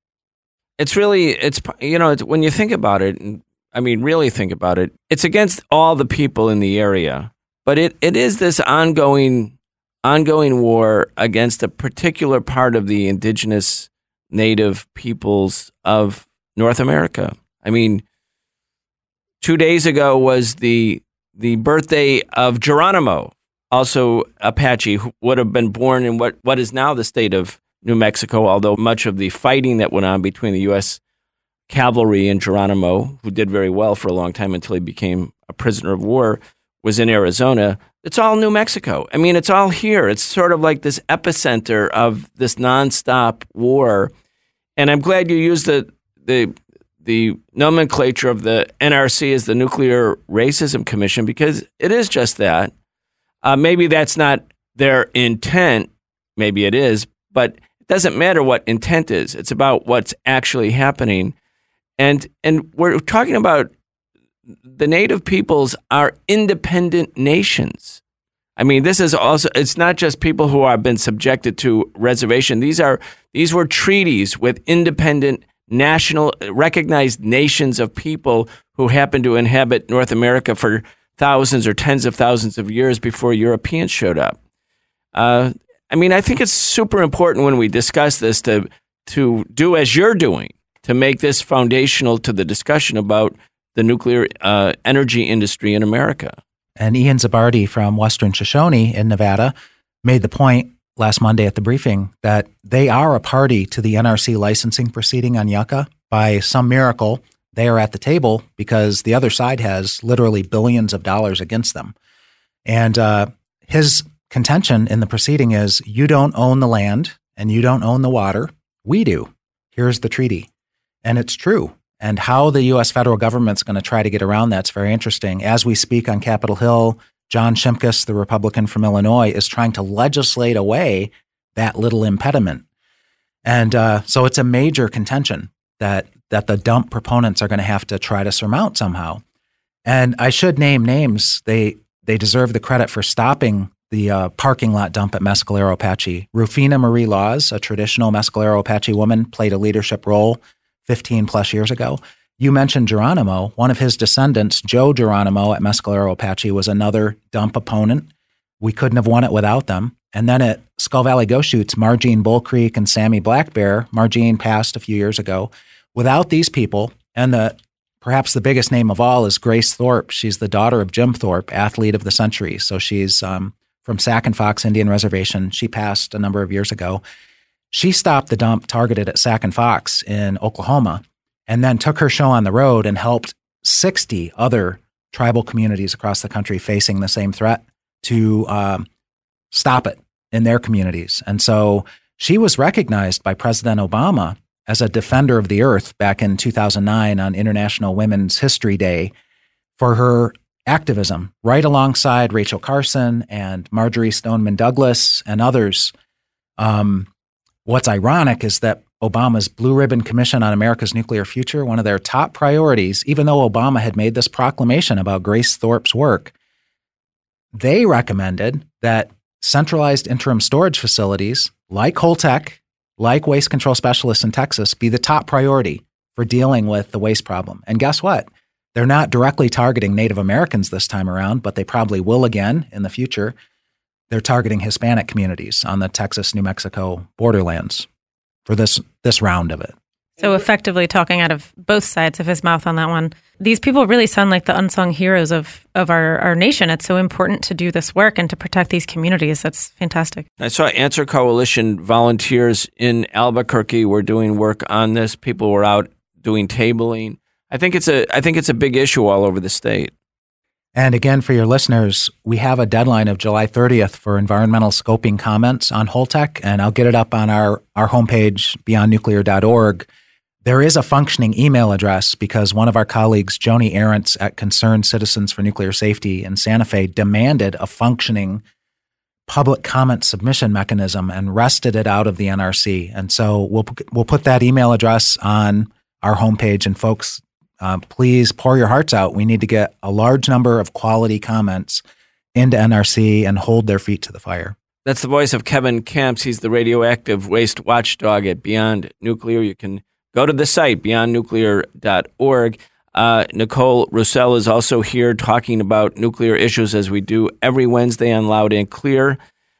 When you think about it, really think about it, it's against all the people in the area, but it is this ongoing war against a particular part of the indigenous native peoples of North America. 2 days ago was the birthday of Geronimo, also Apache, who would have been born in what is now the state of New Mexico, although much of the fighting that went on between the U.S. cavalry and Geronimo, who did very well for a long time until he became a prisoner of war, was in Arizona. It's all New Mexico. It's all here. It's sort of like this epicenter of this nonstop war. And I'm glad you used the nomenclature of the NRC as the Nuclear Racism Commission, because it is just that. Maybe that's not their intent. Maybe it is, but it doesn't matter what intent is. It's about what's actually happening. And we're talking about the native peoples are independent nations. This is also, it's not just people who have been subjected to reservation. These were treaties with independent national recognized nations of people who happen to inhabit North America for thousands or tens of thousands of years before Europeans showed up. I think it's super important when we discuss this to do as you're doing, to make this foundational to the discussion about the nuclear energy industry in America. And Ian Zabardi from Western Shoshone in Nevada made the point last Monday at the briefing that they are a party to the NRC licensing proceeding on Yucca. By some miracle, they are at the table because the other side has literally billions of dollars against them. And his contention in the proceeding is, you don't own the land and you don't own the water. We do. Here's the treaty. And it's true. And how the U.S. federal government's going to try to get around that's very interesting. As we speak on Capitol Hill, John Shimkus, the Republican from Illinois, is trying to legislate away that little impediment. And so it's a major contention that the dump proponents are going to have to try to surmount somehow. And I should name names. They deserve the credit for stopping the parking lot dump at Mescalero Apache. Rufina Marie Laws, a traditional Mescalero Apache woman, played a leadership role 15 plus years ago. You mentioned Geronimo. One of his descendants, Joe Geronimo at Mescalero Apache, was another dump opponent. We couldn't have won it without them. And then at Skull Valley Ghost Shoots, Margene Bull Creek and Sammy Blackbear, Margene passed a few years ago. Without these people, and perhaps the biggest name of all is Grace Thorpe. She's the daughter of Jim Thorpe, athlete of the century. So she's from Sac and Fox Indian Reservation. She passed a number of years ago. She stopped the dump targeted at Sac and Fox in Oklahoma, and then took her show on the road and helped 60 other tribal communities across the country facing the same threat to stop it in their communities. And so she was recognized by President Obama as a defender of the earth back in 2009 on International Women's History Day for her activism, right alongside Rachel Carson and Marjorie Stoneman Douglas and others. What's ironic is that Obama's Blue Ribbon Commission on America's Nuclear Future, one of their top priorities, even though Obama had made this proclamation about Grace Thorpe's work, they recommended that centralized interim storage facilities like Holtec, like Waste Control Specialists in Texas, be the top priority for dealing with the waste problem. And guess what? They're not directly targeting Native Americans this time around, but they probably will again in the future. They're targeting Hispanic communities on the Texas-New Mexico borderlands for this round of it. So effectively talking out of both sides of his mouth on that one. These people really sound like the unsung heroes of our nation. It's so important to do this work and to protect these communities. That's fantastic. I saw Answer Coalition volunteers in Albuquerque were doing work on this. People were out doing tabling. I think it's a big issue all over the state. And again, for your listeners, we have a deadline of July 30th for environmental scoping comments on Holtec, and I'll get it up on our homepage, beyondnuclear.org. There is a functioning email address because one of our colleagues, Joni Arentz at Concerned Citizens for Nuclear Safety in Santa Fe, demanded a functioning public comment submission mechanism and wrested it out of the NRC. And so we'll put that email address on our homepage, and folks, please pour your hearts out. We need to get a large number of quality comments into NRC and hold their feet to the fire. That's the voice of Kevin Camps. He's the radioactive waste watchdog at Beyond Nuclear. You can go to the site, beyondnuclear.org. Nicole Roussel is also here talking about nuclear issues as we do every Wednesday on Loud and Clear.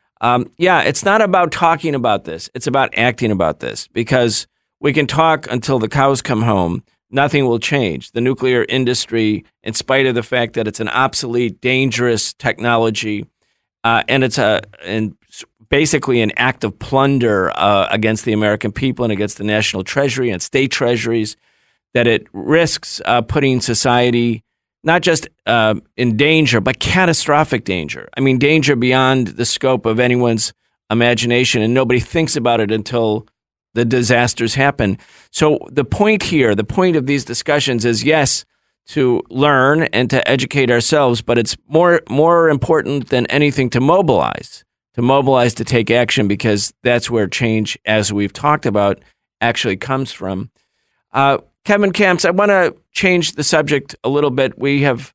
It's not about talking about this. It's about acting about this, because we can talk until the cows come home. Nothing will change. The nuclear industry, in spite of the fact that it's an obsolete, dangerous technology, and it's basically an act of plunder against the American people and against the national treasury and state treasuries, that it risks putting society not just in danger, but catastrophic danger. I mean, danger beyond the scope of anyone's imagination, and nobody thinks about it until the disasters happen. So the point of these discussions is, yes, to learn and to educate ourselves, but it's more important than anything to mobilize to take action, because that's where change, as we've talked about, actually comes from. Kevin Camps, I want to change the subject a little bit. We have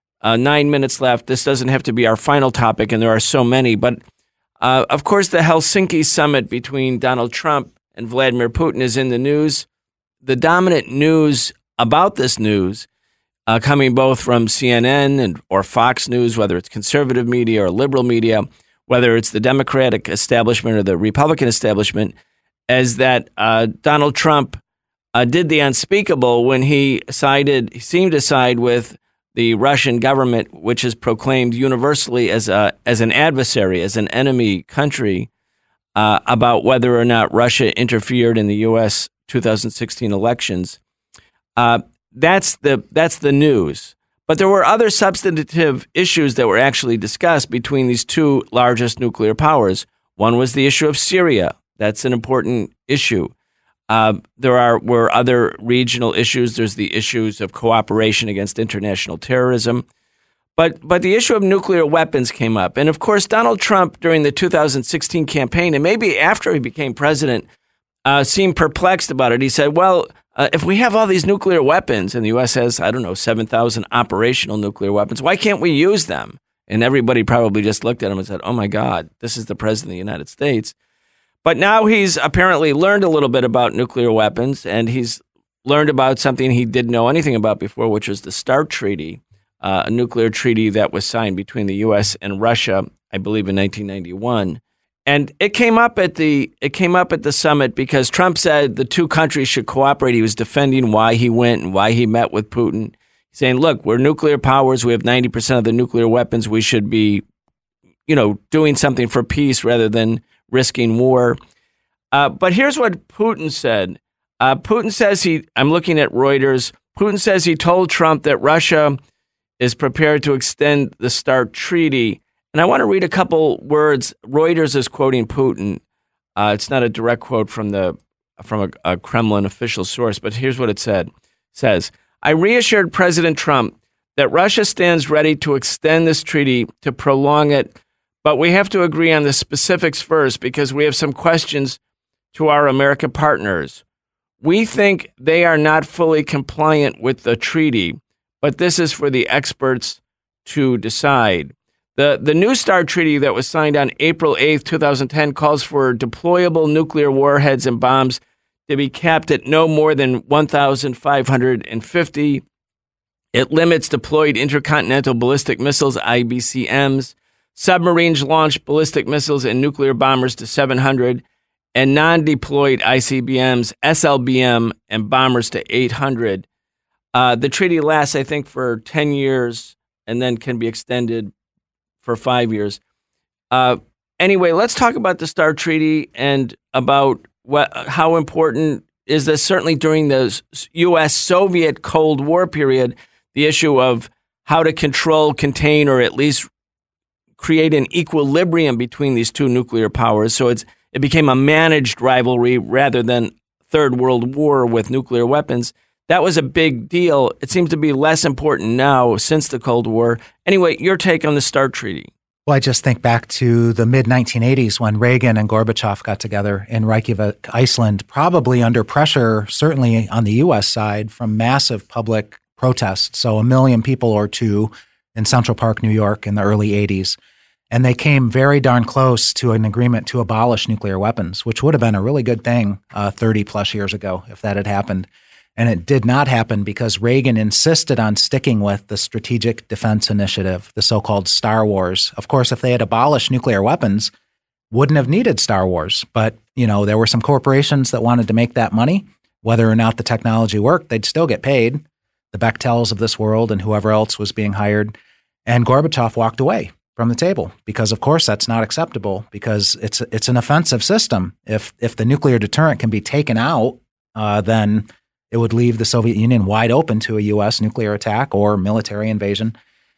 9 minutes left. This doesn't have to be our final topic, and there are so many, but of course the Helsinki summit between Donald Trump and Vladimir Putin is in the news. The dominant news about this news, coming both from CNN or Fox News, whether it's conservative media or liberal media, whether it's the Democratic establishment or the Republican establishment, is that Donald Trump did the unspeakable when he seemed to side with the Russian government, which is proclaimed universally as an adversary, as an enemy country, about whether or not Russia interfered in the U.S. 2016 elections. That's the news. But there were other substantive issues that were actually discussed between these two largest nuclear powers. One was the issue of Syria. That's an important issue. There were other regional issues. There's the issues of cooperation against international terrorism. But the issue of nuclear weapons came up. And of course, Donald Trump, during the 2016 campaign, and maybe after he became president, seemed perplexed about it. He said, well, if we have all these nuclear weapons, and the U.S. has, 7,000 operational nuclear weapons, why can't we use them? And everybody probably just looked at him and said, oh my God, this is the president of the United States. But now he's apparently learned a little bit about nuclear weapons, and he's learned about something he didn't know anything about before, which was the START Treaty, a nuclear treaty that was signed between the U.S. and Russia, I believe in 1991. And it came up at the summit because Trump said the two countries should cooperate. He was defending why he went and why he met with Putin, saying, look, we're nuclear powers. We have 90% of the nuclear weapons. We should be, doing something for peace rather than risking war. But here's what Putin said. Putin says I'm looking at Reuters. Putin says he told Trump that Russia is prepared to extend the START treaty. And I want to read a couple words. Reuters is quoting Putin. It's not a direct quote from a Kremlin official source, but here's what it says, I reassured President Trump that Russia stands ready to extend this treaty to prolong it, but we have to agree on the specifics first because we have some questions to our American partners. We think they are not fully compliant with the treaty, but this is for the experts to decide. The new START treaty that was signed on April 8th, 2010 calls for deployable nuclear warheads and bombs to be capped at no more than 1,550. It limits deployed intercontinental ballistic missiles, IBCMs, submarine-launched ballistic missiles and nuclear bombers to 700, and non-deployed ICBMs, SLBM, and bombers to 800. The treaty lasts, I think, for 10 years and then can be extended for 5 years. Anyway, let's talk about the START treaty and about how important is this. Certainly during the U.S.-Soviet Cold War period, the issue of how to control, contain, or at least create an equilibrium between these two nuclear powers. So it became a managed rivalry rather than Third World War with nuclear weapons. That was a big deal. It seems to be less important now since the Cold War. Anyway, your take on the START treaty. Well, I just think back to the mid-1980s when Reagan and Gorbachev got together in Reykjavik, Iceland, probably under pressure, certainly on the U.S. side, from massive public protests. So 1 million people or two in Central Park, New York in the early 80s. And they came very darn close to an agreement to abolish nuclear weapons, which would have been a really good thing 30 plus years ago if that had happened. And it did not happen because Reagan insisted on sticking with the Strategic Defense Initiative, the so-called Star Wars. Of course, if they had abolished nuclear weapons, wouldn't have needed Star Wars. But, there were some corporations that wanted to make that money. Whether or not the technology worked, they'd still get paid. The Bechtels of this world and whoever else was being hired. And Gorbachev walked away from the table because, of course, that's not acceptable because it's an offensive system. If the nuclear deterrent can be taken out, then it would leave the Soviet Union wide open to a U.S. nuclear attack or military invasion.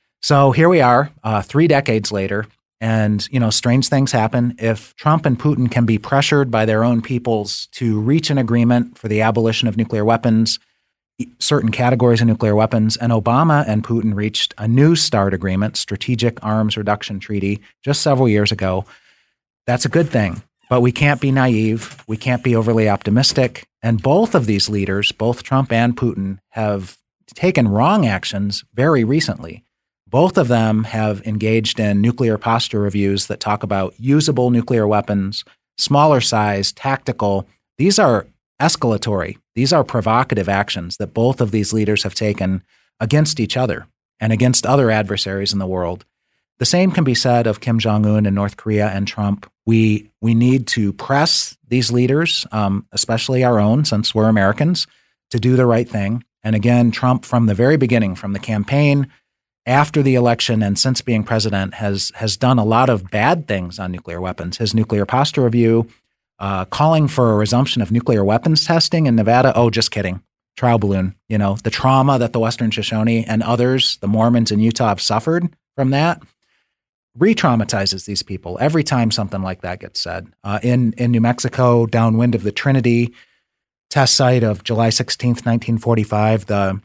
So here we are, 3 decades later, and strange things happen. If Trump and Putin can be pressured by their own peoples to reach an agreement for the abolition of nuclear weapons, certain categories of nuclear weapons, and Obama and Putin reached a new START agreement, Strategic Arms Reduction Treaty, just several years ago, that's a good thing. But we can't be naive. We can't be overly optimistic. And both of these leaders, both Trump and Putin, have taken wrong actions very recently. Both of them have engaged in nuclear posture reviews that talk about usable nuclear weapons, smaller size, tactical. These are escalatory. These are provocative actions that both of these leaders have taken against each other and against other adversaries in the world. The same can be said of Kim Jong-un and North Korea and Trump. We need to press these leaders, especially our own, since we're Americans, to do the right thing. And again, Trump, from the very beginning, from the campaign, after the election, and since being president, has done a lot of bad things on nuclear weapons. His nuclear posture review, calling for a resumption of nuclear weapons testing in Nevada. Oh, just kidding. Trial balloon. The trauma that the Western Shoshone and others, the Mormons in Utah, have suffered from that re-traumatizes these people every time something like that gets said. In New Mexico, downwind of the Trinity test site of July 16th, 1945, the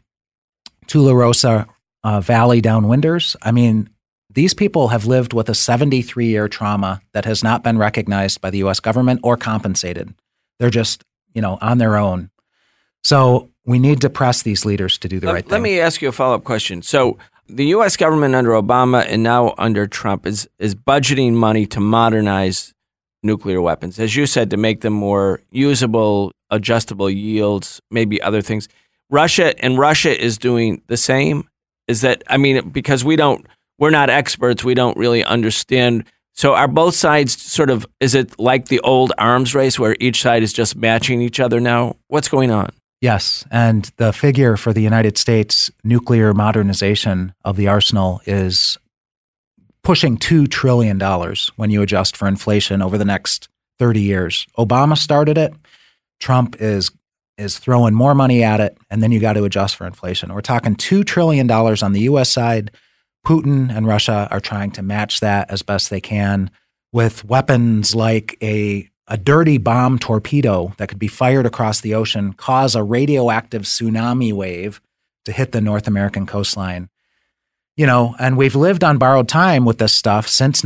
Tularosa Valley downwinders. I mean, these people have lived with a 73-year trauma that has not been recognized by the U.S. government or compensated. They're just, on their own. So we need to press these leaders to do the right thing. Let me ask you a follow-up question. So the U.S. government under Obama and now under Trump is budgeting money to modernize nuclear weapons, as you said, to make them more usable, adjustable yields, maybe other things. Russia is doing the same. Is that, because we're not experts, we don't really understand. So are both sides is it like the old arms race where each side is just matching each other now? What's going on? Yes, and the figure for the United States nuclear modernization of the arsenal is pushing $2 trillion when you adjust for inflation over the next 30 years. Obama started it. Trump is throwing more money at it, and then you got to adjust for inflation. We're talking $2 trillion on the U.S. side. Putin and Russia are trying to match that as best they can with weapons like a dirty bomb torpedo that could be fired across the ocean, cause a radioactive tsunami wave to hit the North American coastline. And we've lived on borrowed time with this stuff since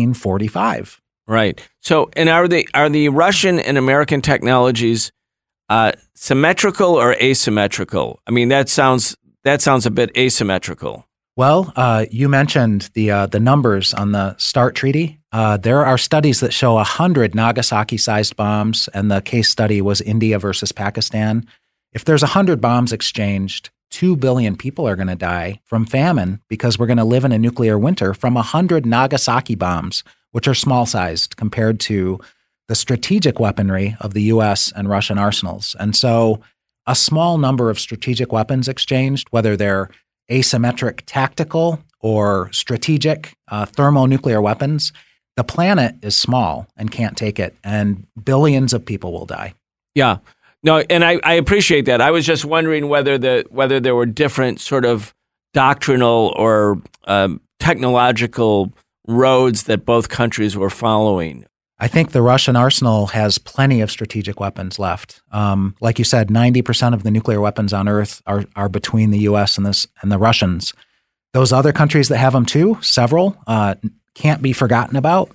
1945. Right. So, and are the Russian and American technologies symmetrical or asymmetrical? I mean, that sounds a bit asymmetrical. Well, you mentioned the numbers on the START treaty. There are studies that show 100 Nagasaki-sized bombs, and the case study was India versus Pakistan. If there's 100 bombs exchanged, 2 billion people are going to die from famine because we're going to live in a nuclear winter from 100 Nagasaki bombs, which are small-sized compared to the strategic weaponry of the U.S. and Russian arsenals. And so a small number of strategic weapons exchanged, whether they're asymmetric tactical or strategic thermonuclear weapons, the planet is small and can't take it, and billions of people will die. Yeah. No, and I appreciate that. I was just wondering whether there were different sort of doctrinal or technological roads that both countries were following. I think the Russian arsenal has plenty of strategic weapons left. Like you said, 90% of the nuclear weapons on Earth are between the U.S. and the Russians. Those other countries that have them too, several, can't be forgotten about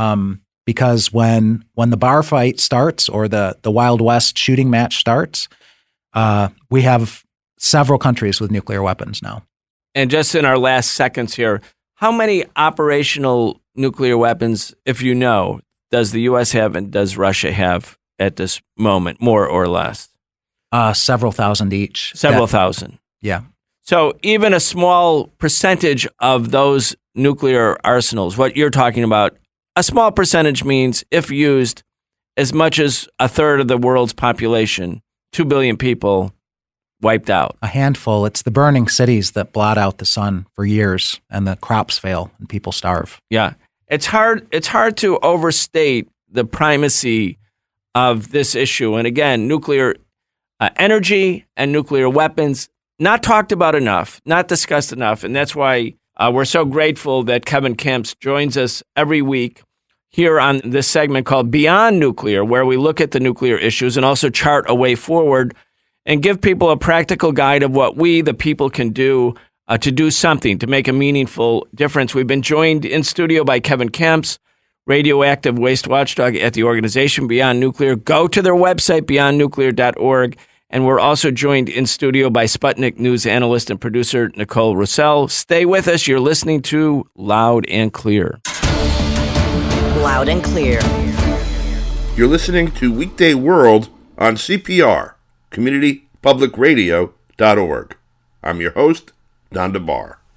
because when the bar fight starts or the Wild West shooting match starts, we have several countries with nuclear weapons now. And just in our last seconds here, how many operational nuclear weapons, if you know, does the U.S. have and does Russia have at this moment, more or less? Several thousand each. Several thousand. Yeah. So even a small percentage of those nuclear arsenals, what you're talking about, a small percentage means if used as much as a third of the world's population, 2 billion people wiped out. A handful. It's the burning cities that blot out the sun for years and the crops fail and people starve. Yeah. It's hard to overstate the primacy of this issue. And again, nuclear energy and nuclear weapons, not talked about enough, not discussed enough. And that's why we're so grateful that Kevin Kemps joins us every week here on this segment called Beyond Nuclear, where we look at the nuclear issues and also chart a way forward and give people a practical guide of what we, the people, can do to do something, to make a meaningful difference. We've been joined in studio by Kevin Kemps, radioactive waste watchdog at the organization Beyond Nuclear. Go to their website, beyondnuclear.org. And we're also joined in studio by Sputnik News analyst and producer Nicole Roussel. Stay with us. You're listening to Loud and Clear. Loud and Clear. You're listening to Weekday World on CPR, CommunityPublicRadio.org. I'm your host, Don DeBar.